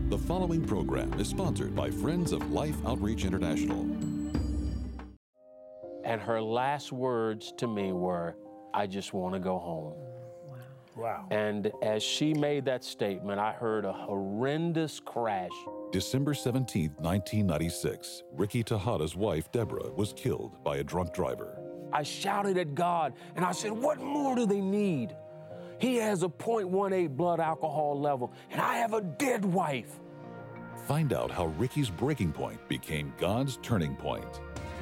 The following program is sponsored by Friends of Life Outreach International. And her last words to me were, "I just want to go home." Wow. And as she made that statement, I heard a horrendous crash. December 17th, 1996, Ricky Tejada's wife, Deborah, was killed by a drunk driver. I shouted at God and I said, "What more do they need? He has a .18 blood alcohol level and I have a dead wife." Find out how Ricky's breaking point became God's turning point.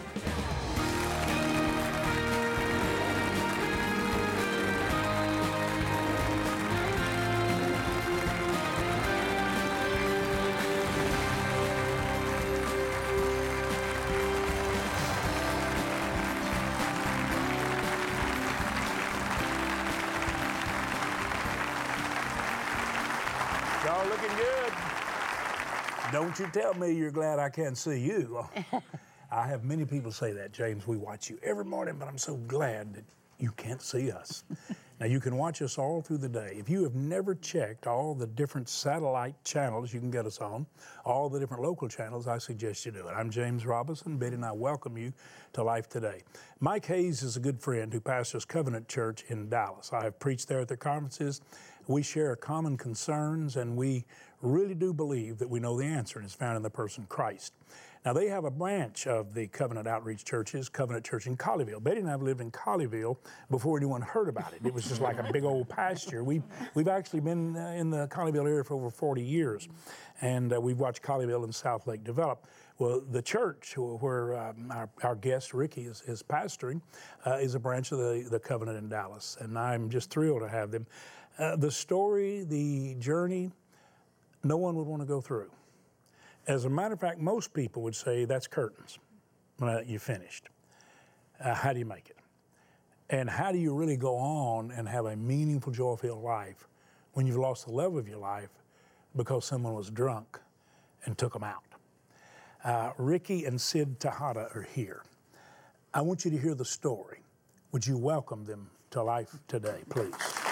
Y'all looking good. Don't you tell me you're glad I can't see you. I have many people say that, James. We watch you every morning, but I'm so glad that you can't see us. Now, you can watch us all through the day. If you have never checked all the different satellite channels you can get us on, all the different local channels, I suggest you do it. I'm James Robinson. Betty and I welcome you to Life Today. Mike Hayes is a good friend who pastors Covenant Church in Dallas. I have preached there at their conferences. We share common concerns, and we really do believe that we know the answer, and it's found in the person Christ. Now, they have a branch of the Covenant Outreach Churches, Covenant Church in Colleyville. Betty and I have lived in Colleyville before anyone heard about it. It was just like a big old pasture. We've actually been in the Colleyville area for over 40 years, and we've watched Colleyville and South Lake develop. Well, the church where our guest, Ricky, is pastoring, is a branch of the Covenant in Dallas, and I'm just thrilled to have them. The story, the journey, no one would want to go through. As a matter of fact, most people would say that's curtains. You finished. How do you make it? And how do you really go on and have a meaningful, joy-filled life when you've lost the love of your life because someone was drunk and took them out? Ricky and Sid Tejada are here. I want you to hear the story. Would you welcome them to Life Today, please?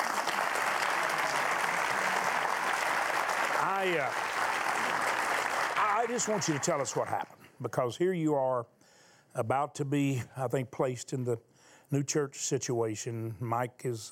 I just want you to tell us what happened, because here you are about to be, I think, placed in the new church situation. Mike has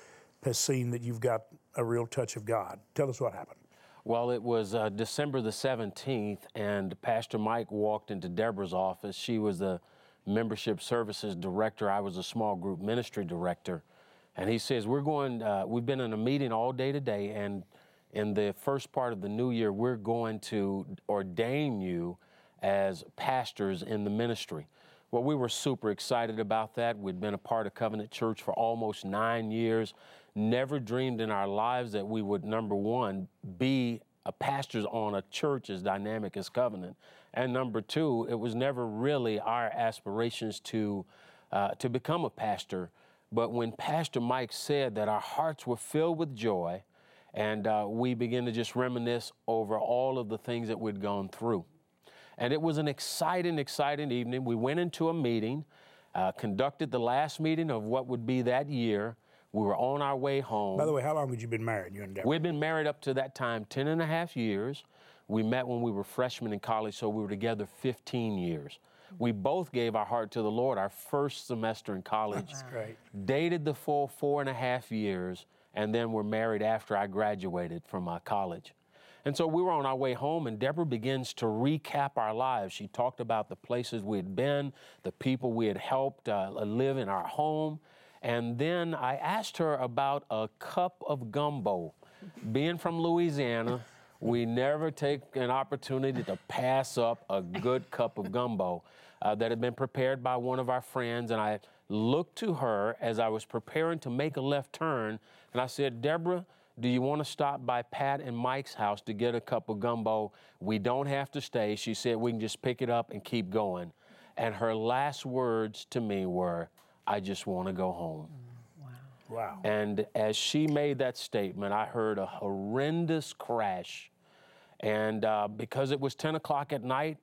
seen that you've got a real touch of God. Tell us what happened. Well, it was December the 17th, and Pastor Mike walked into Deborah's office. She was the membership services director. I was a small group ministry director. And he says, we've been in a meeting all day today, and in the first part of the new year, we're going to ordain you as pastors in the ministry. Well, we were super excited about that. We'd been a part of Covenant Church for almost 9 years. Never dreamed in our lives that we would, number one, be pastors on a church as dynamic as Covenant. And number two, it was never really our aspirations to become a pastor. But when Pastor Mike said that our hearts were filled with joy, and we began to just reminisce over all of the things that we'd gone through. And it was an exciting, exciting evening. We went into a meeting, conducted the last meeting of what would be that year. We were on our way home. By the way, how long had you been married, you and Deborah? We'd been married up to that time 10 and a half years. We met when we were freshmen in college, so we were together 15 years. We both gave our heart to the Lord our first semester in college. That's great. Dated the full 4.5 years, and then were married after I graduated from college. And so we were on our way home, and Deborah begins to recap our lives. She talked about the places we had been, the people we had helped live in our home. And then I asked her about a cup of gumbo. Being from Louisiana, we never take an opportunity to pass up a good cup of gumbo that had been prepared by one of our friends. And I looked to her as I was preparing to make a left turn, and I said, "Deborah, do you want to stop by Pat and Mike's house to get a cup of gumbo? We don't have to stay." She said, "We can just pick it up and keep going." And her last words to me were, "I just want to go home." Wow. And as she made that statement, I heard a horrendous crash. And because it was 10 o'clock at night,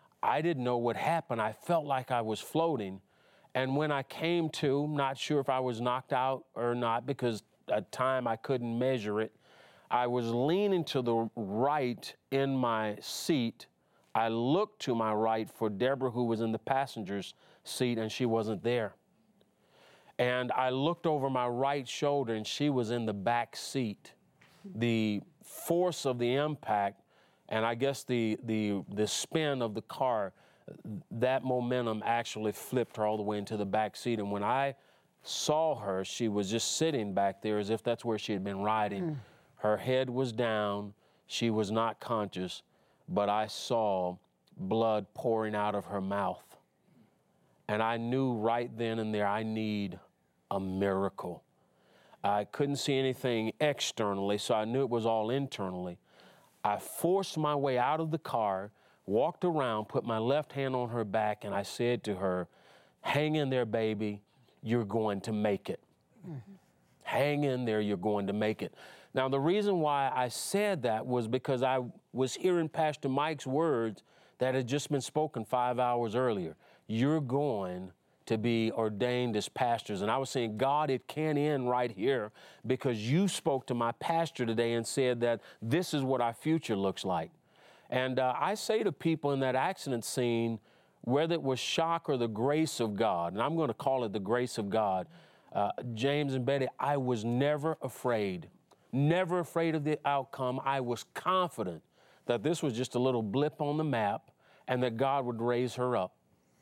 I didn't know what happened. I felt like I was floating. And when I came to, not sure if I was knocked out or not, because at time I couldn't measure it, I was leaning to the right in my seat. I looked to my right for Deborah, who was in the passenger's seat, and she wasn't there. And I looked over my right shoulder, and she was in the back seat. The force of the impact, and I guess the spin of the car, that momentum actually flipped her all the way into the back seat. And when I saw her, she was just sitting back there as if that's where she had been riding. Her head was down. She was not conscious, but I saw blood pouring out of her mouth. And I knew right then and there, I need a miracle. I couldn't see anything externally, so I knew it was all internally. I forced my way out of the car, walked around, put my left hand on her back, and I said to her, hang in there, baby, you're going to make it. Hang in there, you're going to make it. Now, the reason why I said that was because I was hearing Pastor Mike's words that had just been spoken 5 hours earlier. You're going to be ordained as pastors. And I was saying, God, it can't end right here, because you spoke to my pastor today and said that this is what our future looks like. And I say to people in that accident scene, whether it was shock or the grace of God, and I'm going to call it the grace of God, James and Betty, I was never afraid of the outcome. I was confident that this was just a little blip on the map and that God would raise her up.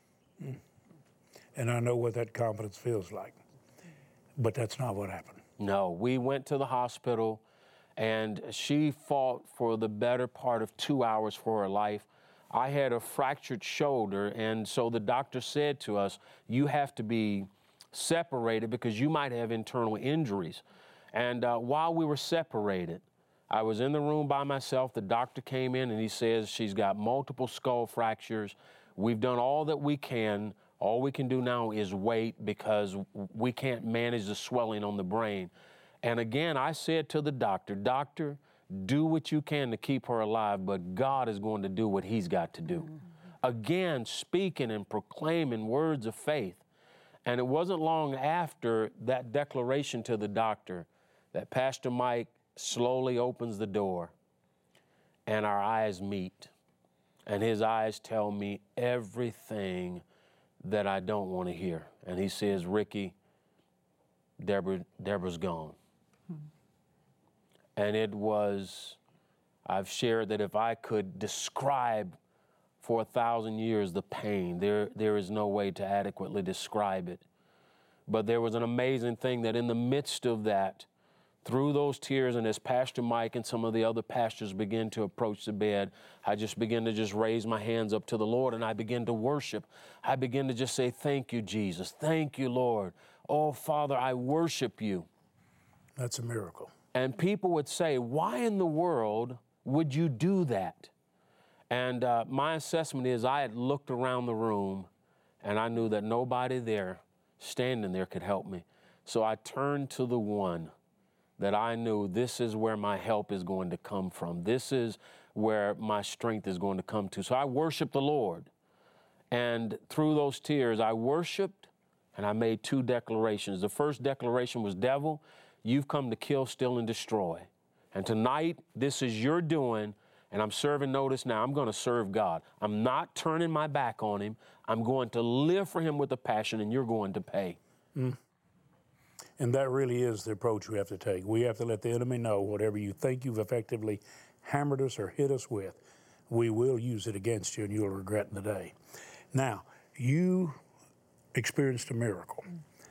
And I know what that confidence feels like. But that's not what happened. No, we went to the hospital, and she fought for the better part of 2 hours for her life. I had a fractured shoulder, and so the doctor said to us, you have to be separated because you might have internal injuries. And while we were separated, I was in the room by myself. The doctor came in and he says she's got multiple skull fractures. We've done all that we can. All we can do now is wait because we can't manage the swelling on the brain. And again, I said to the doctor, doctor, do what you can to keep her alive, but God is going to do what he's got to do. Again, speaking and proclaiming words of faith. And it wasn't long after that declaration to the doctor that Pastor Mike slowly opens the door and our eyes meet. And his eyes tell me everything that I don't want to hear. And he says, Ricky, Deborah's gone. And it was, I've shared that if I could describe for 1,000 years the pain, there is no way to adequately describe it. But there was an amazing thing that in the midst of that, through those tears, and as Pastor Mike and some of the other pastors began to approach the bed, I just began to just raise my hands up to the Lord, and I began to worship. I began to just say, thank you, Jesus. Thank you, Lord. Oh, Father, I worship you. That's a miracle. And people would say, why in the world would you do that? And my assessment is I had looked around the room, and I knew that nobody there, standing there, could help me. So I turned to the one that I knew this is where my help is going to come from. This is where my strength is going to come to. So I worshiped the Lord. And through those tears, I worshiped and I made 2 declarations. The first declaration was, devil, you've come to kill, steal, and destroy. And tonight, this is your doing, and I'm serving notice now. I'm going to serve God. I'm not turning my back on him. I'm going to live for him with a passion, and you're going to pay. And that really is the approach we have to take. We have to let the enemy know whatever you think you've effectively hammered us or hit us with, we will use it against you and you'll regret in the day. Now, you experienced a miracle.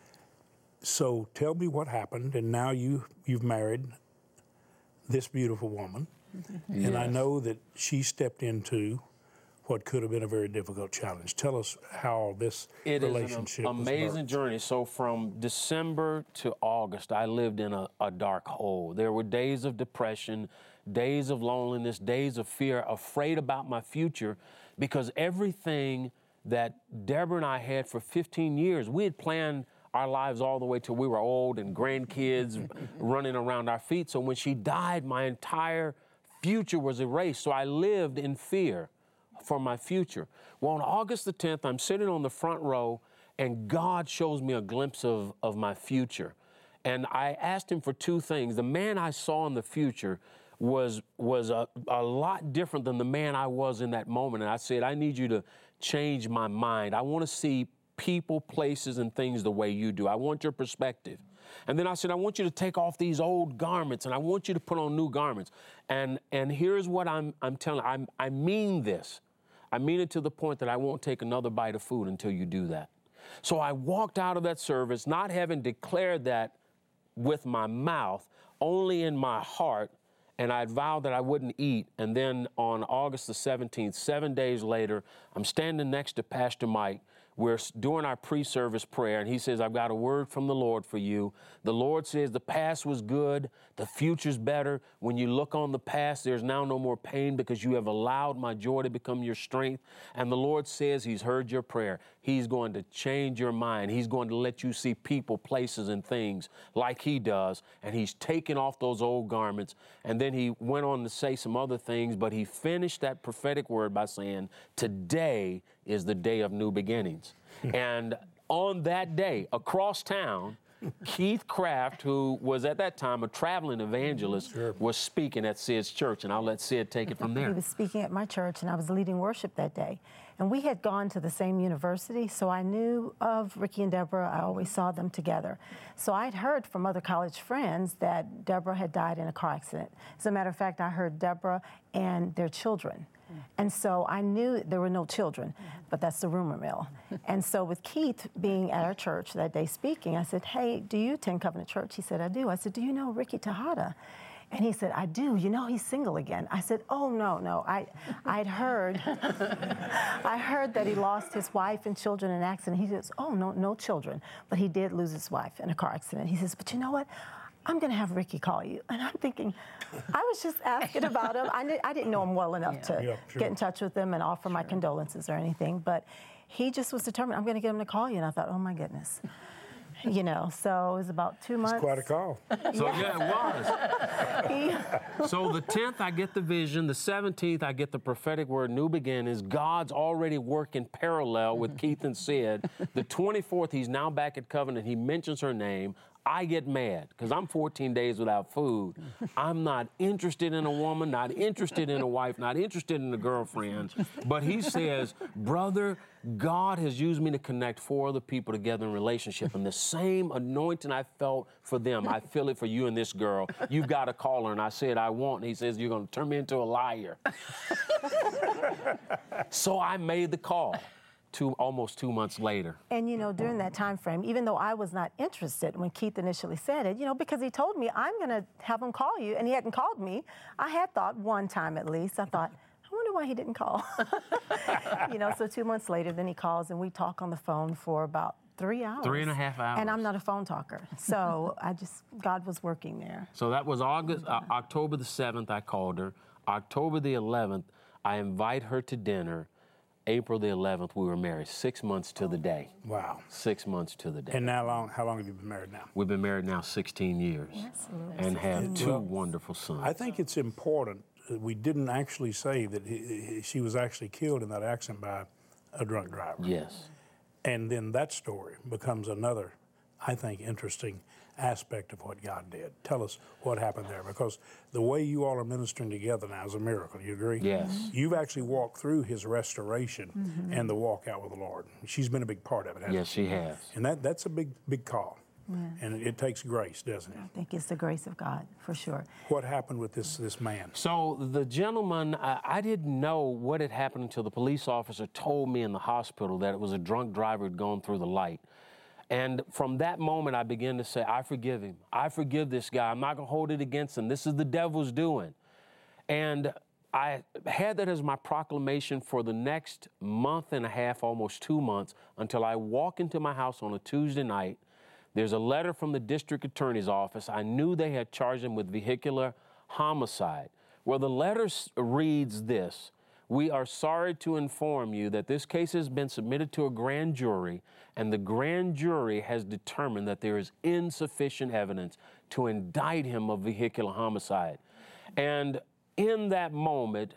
So tell me what happened, and now you've married this beautiful woman. Yes. And I know that she stepped into what could have been a very difficult challenge. Tell us how this relationship was birthed. Amazing journey. So from December to August, I lived in a dark hole. There were days of depression, days of loneliness, days of fear, afraid about my future, because everything that Deborah and I had for 15 years, we had planned our lives all the way till we were old and grandkids running around our feet. So when she died, my entire future was erased. So I lived in fear for my future. Well, on August the 10th, I'm sitting on the front row, and God shows me a glimpse of my future. And I asked him for two things. The man I saw in the future was a lot different than the man I was in that moment. And I said, I need you to change my mind. I want to see people, places, and things the way you do. I want your perspective. And then I said, I want you to take off these old garments and I want you to put on new garments. And here's what I'm telling you. I mean this. I mean it to the point that I won't take another bite of food until you do that. So I walked out of that service not having declared that with my mouth, only in my heart, and I vowed that I wouldn't eat. And then on August the 17th, 7 days later, I'm standing next to Pastor Mike. We're doing our pre-service prayer, and he says, I've got a word from the Lord for you. The Lord says the past was good, the future's better. When you look on the past, there's now no more pain because you have allowed my joy to become your strength. And the Lord says he's heard your prayer. He's going to change your mind. He's going to let you see people, places, and things like he does. And he's taken off those old garments. And then he went on to say some other things, but he finished that prophetic word by saying, today is the day of new beginnings. And on that day, across town, Keith Craft, who was at that time a traveling evangelist, was speaking at Sid's church, and I'll let Sid take it from there. He was speaking at my church, and I was leading worship that day. And we had gone to the same university, so I knew of Ricky and Deborah. I always saw them together. So I'd heard from other college friends that Deborah had died in a car accident. As a matter of fact, I heard Deborah and their children. And so I knew there were no children, but that's the rumor mill. And so with Keith being at our church that day speaking, I said, hey, do you attend Covenant Church? He said, I do. I said, do you know Ricky Tejada? And he said, I do. You know, he's single again. I said, oh, no. I'd heard, I heard that he lost his wife and children in an accident. He says, oh, no children. But he did lose his wife in a car accident. He says, but you know what? I'm going to have Ricky call you. And I'm thinking, I was just asking about him. I didn't know him well enough to get in touch with him and offer my condolences or anything. But he just was determined, I'm going to get him to call you. And I thought, oh, my goodness. You know, so it was about 2 months. It's quite a call. So, yeah, it was. So the 10th, I get the vision. The 17th, I get the prophetic word, new beginnings. God's already working parallel with Keith and Sid. The 24th, he's now back at Covenant. He mentions her name. I get mad because I'm 14 days without food. I'm not interested in a woman, not interested in a wife, not interested in a girlfriend. But he says, brother, God has used me to connect 4 other people together in relationship. And the same anointing I felt for them, I feel it for you and this girl. You've got to call her. And I said, I won't. And he says, you're going to turn me into a liar. So I made the call. Almost 2 months later. And, you know, during that time frame, even though I was not interested when Keith initially said it, you know, because he told me, I'm going to have him call you, and he hadn't called me, I had thought one time at least, I thought, I wonder why he didn't call. You know, so 2 months later, then he calls, and we talk on the phone for about 3 hours. 3.5 hours. And I'm not a phone talker. So God was working there. So that was October the 7th, I called her. October the 11th, I invite her to dinner. April the 11th, we were married, 6 months to the day. Wow. 6 months to the day. And now, how long have you been married now? We've been married now 16 years. Absolutely. And have 2 wonderful sons. I think it's important that we didn't actually say that she was actually killed in that accident by a drunk driver. Yes. And then that story becomes another, I think, interesting aspect of what God did. Tell us what happened there, because the way you all are ministering together now is a miracle. You agree? Yes. You've actually walked through his restoration and the walk out with the Lord. She's been a big part of it, hasn't Yes, she has. And that's a big call. Yeah. And it takes grace, doesn't it? I think it's the grace of God, for sure. What happened with this man? So the gentleman, I didn't know what had happened until the police officer told me in the hospital that it was a drunk driver who had gone through the light. And from that moment, I began to say, I forgive him. I forgive this guy. I'm not going to hold it against him. This is the devil's doing. And I had that as my proclamation for the next month and a half, almost 2 months, until I walk into my house on a Tuesday night. There's a letter from the district attorney's office. I knew they had charged him with vehicular homicide. Well, the letter reads this: we are sorry to inform you that this case has been submitted to a grand jury, and the grand jury has determined that there is insufficient evidence to indict him of vehicular homicide. And in that moment,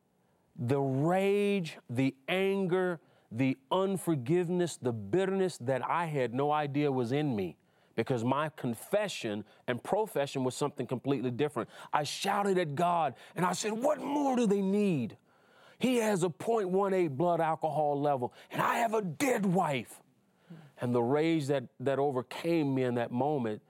the rage, the anger, the unforgiveness, the bitterness that I had no idea was in me because my confession and profession was something completely different. I shouted at God and I said, what more do they need? He has a 0.18 blood alcohol level and I have a dead wife. And the rage that overcame me in that moment,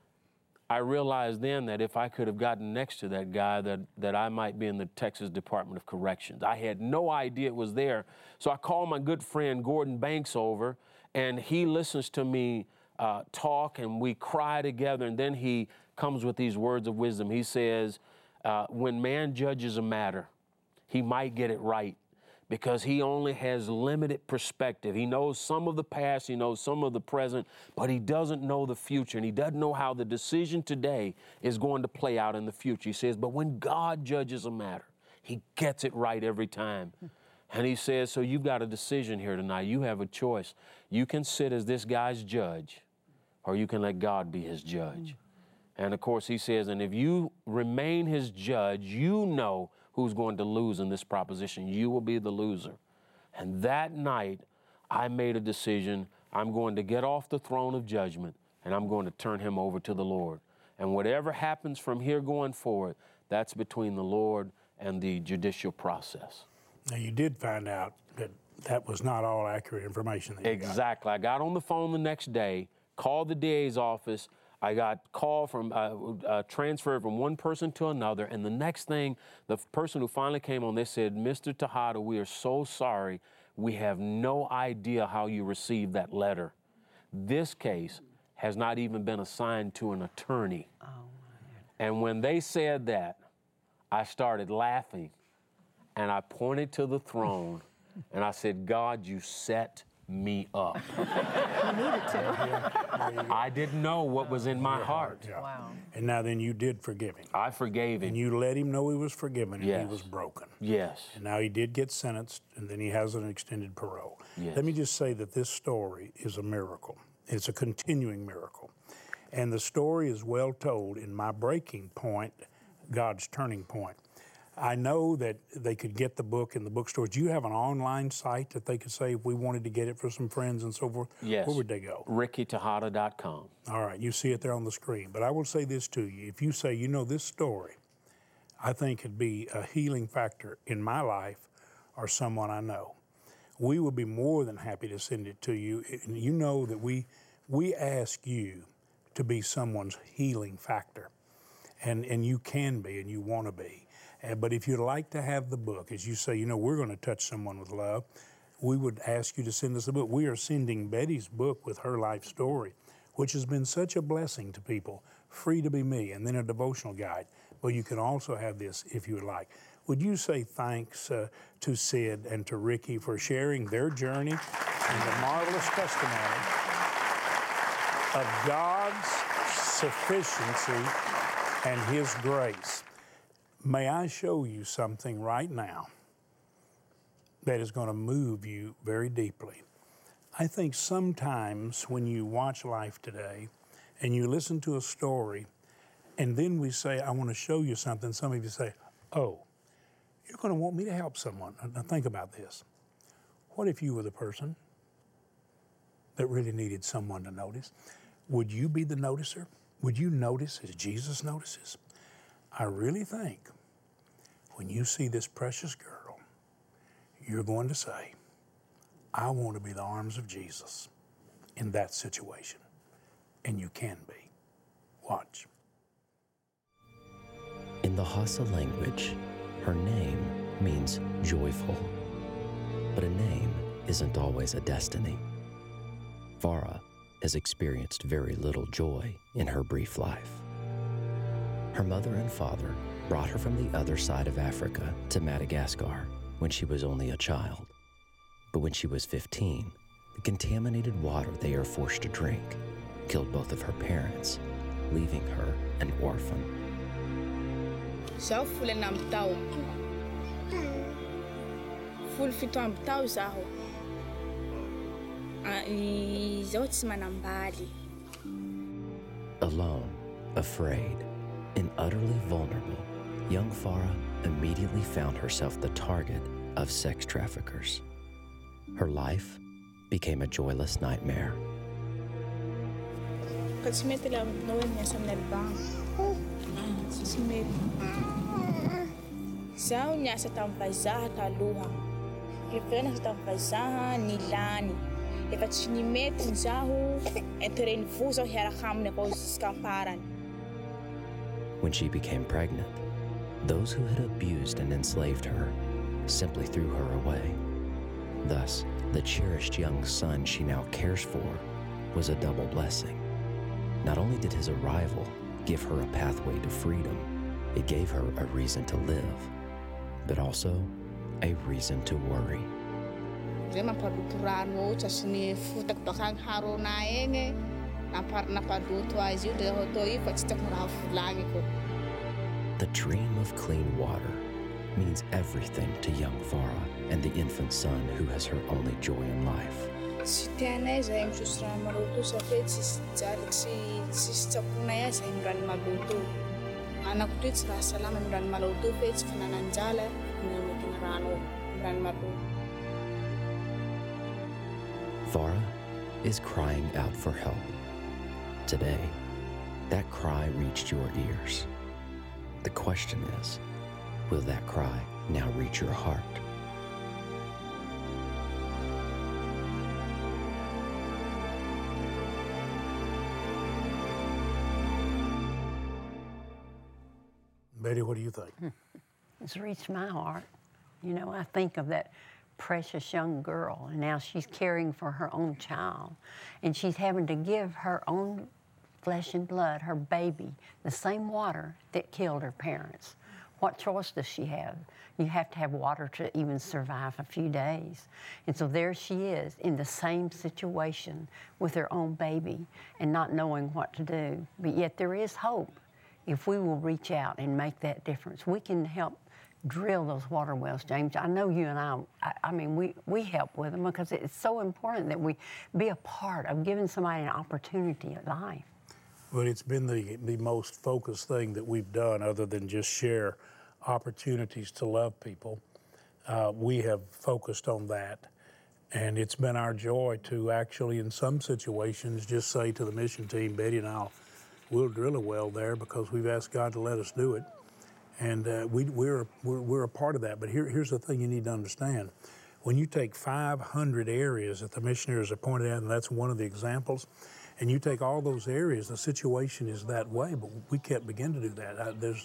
I realized then that if I could have gotten next to that guy, that I might be in the Texas Department of Corrections. I had no idea it was there. So I called my good friend Gordon Banks over, and he listens to me talk, and we cry together, and then he comes with these words of wisdom. He says, when man judges a matter, he might get it right, because he only has limited perspective. He knows some of the past, he knows some of the present, but he doesn't know the future, and he doesn't know how the decision today is going to play out in the future. He says, but when God judges a matter, he gets it right every time. And he says, so you've got a decision here tonight. You have a choice. You can sit as this guy's judge, or you can let God be his judge. And of course, he says, and if you remain his judge, you know who's going to lose in this proposition. You will be the loser. And that night, I made a decision. I'm going to get off the throne of judgment, and I'm going to turn him over to the Lord. And whatever happens from here going forward, that's between the Lord and the judicial process. Now, you did find out that that was not all accurate information that you got. Exactly. I got on the phone the next day, called the DA's office. I got called from, transferred from one person to another, and the next thing, the person who finally came on, they said, Mr. Tejada, we are so sorry. We have no idea how you received that letter. This case has not even been assigned to an attorney. Oh, and when they said that, I started laughing, and I pointed to the throne, and I said, God, you set me up. You needed to. I didn't know what was in my heart. Yeah. Wow. And now then you did forgive him. I forgave him. And you let him know he was forgiven and Yes. he was broken. Yes. And now he did get sentenced, and then he has an extended parole. Yes. Let me just say that this story is a miracle. It's a continuing miracle. And the story is well told in My Breaking Point, God's Turning Point. I know that they could get the book in the bookstores. Do you have an online site that they could say if we wanted to get it for some friends and so forth? Yes. Where would they go? RickyTejada.com. All right, you see it there on the screen. But I will say this to you. If you say, you know, this story, I think could be a healing factor in my life or someone I know, we would be more than happy to send it to you. And you know that we ask you to be someone's healing factor. And you can be and you want to be. But if you'd like to have the book, as you say, you know, we're going to touch someone with love, we would ask you to send us a book. We are sending Betty's book with her life story, which has been such a blessing to people, Free to Be Me, and then a devotional guide. But you can also have this if you would like. Would you say thanks to Sid and to Ricky for sharing their journey and the marvelous testimony of God's sufficiency and His grace? May I show you something right now that is going to move you very deeply. I think sometimes when you watch Life Today and you listen to a story and then we say, I want to show you something, some of you say, oh, you're going to want me to help someone. Now think about this. What if you were the person that really needed someone to notice? Would you be the noticer? Would you notice as Jesus notices? I really think when you see this precious girl, you're going to say, I want to be the arms of Jesus in that situation. And you can be. Watch. In the Hausa language, her name means joyful. But a name isn't always a destiny. Farah has experienced very little joy in her brief life. Her mother and father brought her from the other side of Africa to Madagascar when she was only a child. But when she was 15, the contaminated water they are forced to drink killed both of her parents, leaving her an orphan. Zaho folo amby tao. Folo fito amby tao zaho. Zaho tsy manambaly. Alone, afraid, and utterly vulnerable, young Farah immediately found herself the target of sex traffickers. Her life became a joyless nightmare. Ka tsy mety la aminao hoe miasa amin'ny alibanka. Tsy mety. Zaho niasa tamin'ny vazaha taloha. Rehefa niasa tamin'ny vazaha nilany. Efa tsy nimety ny zaho intérêt-ny vo zaho hiaraka aminy avao jusqu'à farany. When she became pregnant, those who had abused and enslaved her simply threw her away. Thus, the cherished young son she now cares for was a double blessing. Not only did his arrival give her a pathway to freedom, it gave her a reason to live, but also a reason to worry. Zay mampaloto rano ohatra sy ny fotaka bakany harona egny nampaloto azy io dia atao io fa tsy tiako raha volagniko. The dream of clean water means everything to young Farah and the infant son who has her only joy in life. Tsy tianay zahay misoso rano maloto satria tsisy tsakonay ahy zahay mirano maloto. Anako toy tsy raha salama mirano maloto fe tsy finanan-jala ny rano mirano maloto. Farah is crying out for help. Today, that cry reached your ears. The question is, will that cry now reach your heart? Betty, what do you think? It's reached my heart. You know, I think of that precious young girl, and now she's caring for her own child, and she's having to give her own flesh and blood, her baby, the same water that killed her parents. What choice does she have? You have to have water to even survive a few days. And so there she is in the same situation with her own baby and not knowing what to do. But yet there is hope. If we will reach out and make that difference, we can help drill those water wells, James. I know you and I mean, we help with them because it's so important that we be a part of giving somebody an opportunity at life. Well, it's been the most focused thing that we've done other than just share opportunities to love people. We have focused on that. And it's been our joy to actually, in some situations, just say to the mission team, Betty and we'll drill a well there because we've asked God to let us do it. And we're a part of that. But here's the thing you need to understand. When you take 500 areas that the missionaries have pointed out, and that's one of the examples, and you take all those areas, the situation is that way, but we can't begin to do that.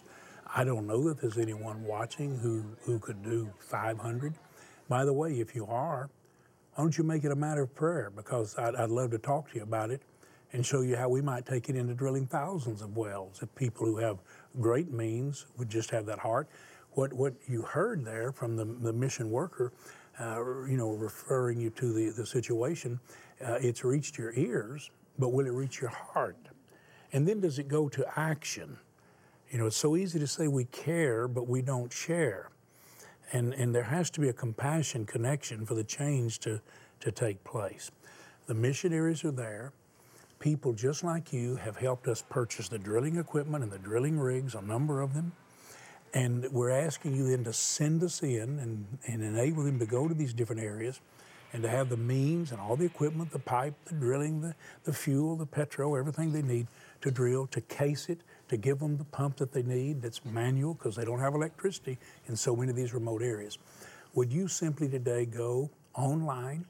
I don't know that there's anyone watching who could do 500. By the way, if you are, why don't you make it a matter of prayer? Because I'd love to talk to you about it and show you how we might take it into drilling thousands of wells if people who have great means would just have that heart. What you heard there from the mission worker, referring you to the situation, it's reached your ears, but will it reach your heart? And then does it go to action? You know, it's so easy to say we care, but we don't share. And there has to be a compassion connection for the change to take place. The missionaries are there. People just like you have helped us purchase the drilling equipment and the drilling rigs, a number of them. And we're asking you then to send us in and enable them to go to these different areas and to have the means and all the equipment, the pipe, the drilling, the fuel, the petrol, everything they need to drill, to case it, to give them the pump that they need that's manual because they don't have electricity in so many of these remote areas. Would you simply today go online,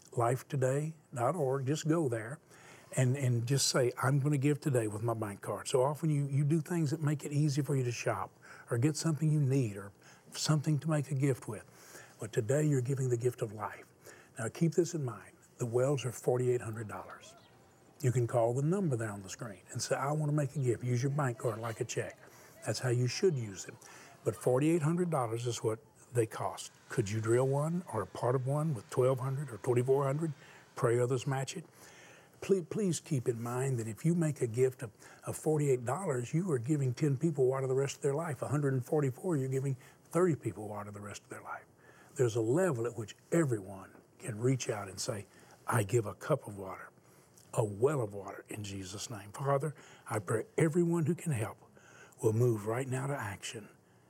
lifetoday.org, just go there, and just say, I'm going to give today with my bank card. So often you do things that make it easy for you to shop or get something you need or something to make a gift with. But today you're giving the gift of life. Now keep this in mind. The wells are $4,800. You can call the number there on the screen and say, I want to make a gift. Use your bank card like a check. That's how you should use them. But $4,800 is what they cost. Could you drill one or a part of one with $1,200 or $2,400? Pray others match it. Please keep in mind that if you make a gift of $48, you are giving 10 people water the rest of their life. 144, you're giving 30 people water the rest of their life. There's a level at which everyone can reach out and say, I give a cup of water, a well of water in Jesus' name. Father, I pray everyone who can help will move right now to action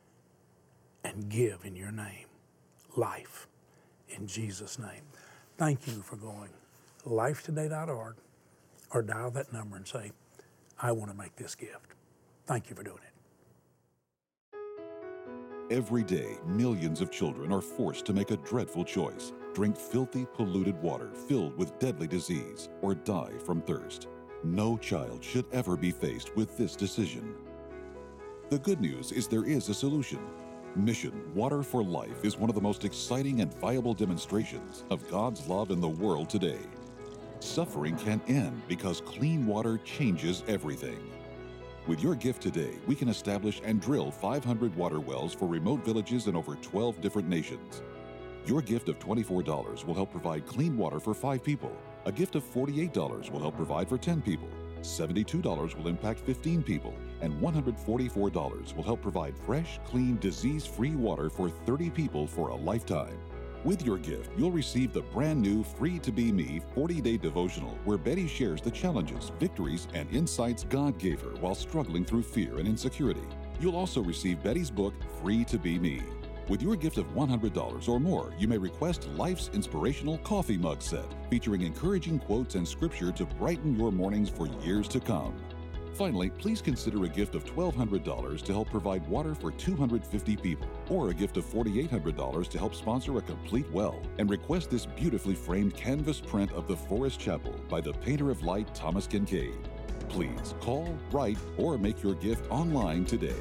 and give in your name life in Jesus' name. Thank you for going. Lifetoday.org, or dial that number and say, I want to make this gift. Thank you for doing it. Every day, millions of children are forced to make a dreadful choice: drink filthy, polluted water filled with deadly disease, or die from thirst. No child should ever be faced with this decision. The good news is there is a solution. Mission Water for Life is one of the most exciting and viable demonstrations of God's love in the world today. Suffering can end because clean water changes everything. With your gift today, we can establish and drill 500 water wells for remote villages in over 12 different nations. Your gift of $24 will help provide clean water for 5 people. A gift of $48 will help provide for 10 people. $72 will impact 15 people, and $144 will help provide fresh, clean, disease-free water for 30 people for a lifetime. With your gift, you'll receive the brand new Free to Be Me 40-day devotional where Betty shares the challenges, victories, and insights God gave her while struggling through fear and insecurity. You'll also receive Betty's book, Free to Be Me. With your gift of $100 or more, you may request Life's Inspirational Coffee Mug Set, featuring encouraging quotes and scripture to brighten your mornings for years to come. Finally, please consider a gift of $1,200 to help provide water for 250 people, or a gift of $4,800 to help sponsor a complete well, and request this beautifully framed canvas print of the Forest Chapel by the painter of light, Thomas Kincaid. Please call, write, or make your gift online today.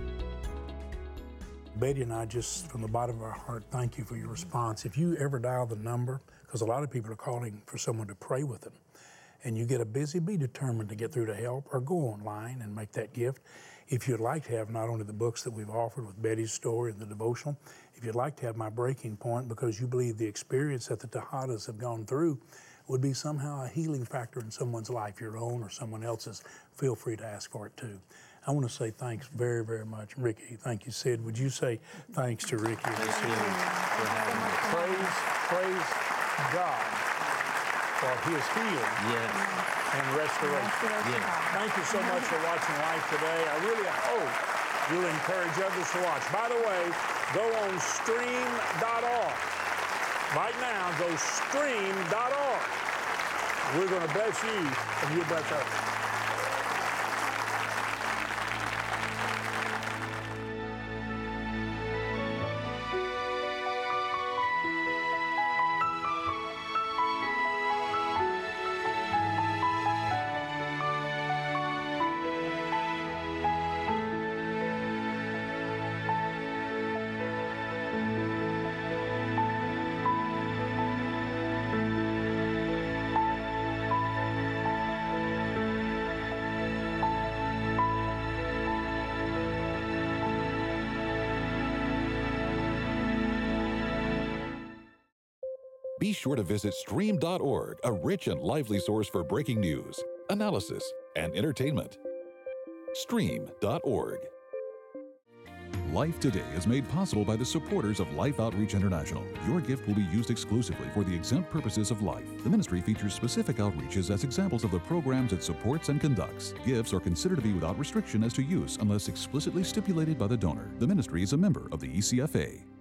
Betty and I, just from the bottom of our heart, thank you for your response. If you ever dial the number, because a lot of people are calling for someone to pray with them, and you get a busy, be determined to get through to help, or go online and make that gift. If you'd like to have not only the books that we've offered with Betty's story and the devotional, if you'd like to have my breaking point because you believe the experience that the Tejadas have gone through would be somehow a healing factor in someone's life, your own or someone else's, feel free to ask for it too. I want to say thanks very, very much. Ricky, thank you, Sid. Would you say thanks to Ricky? Praise God for his healing and restoration. Thank you so much for watching Life Today. I really hope you'll encourage others to watch. By the way, go on stream.org. Right now, go stream.org. We're going to bless you and you bless others. Be sure to visit stream.org, a rich and lively source for breaking news, analysis, and entertainment. Stream.org. Life Today is made possible by the supporters of Life Outreach International. Your gift will be used exclusively for the exempt purposes of life. The ministry features specific outreaches as examples of the programs it supports and conducts. Gifts are considered to be without restriction as to use unless explicitly stipulated by the donor. The ministry is a member of the ECFA.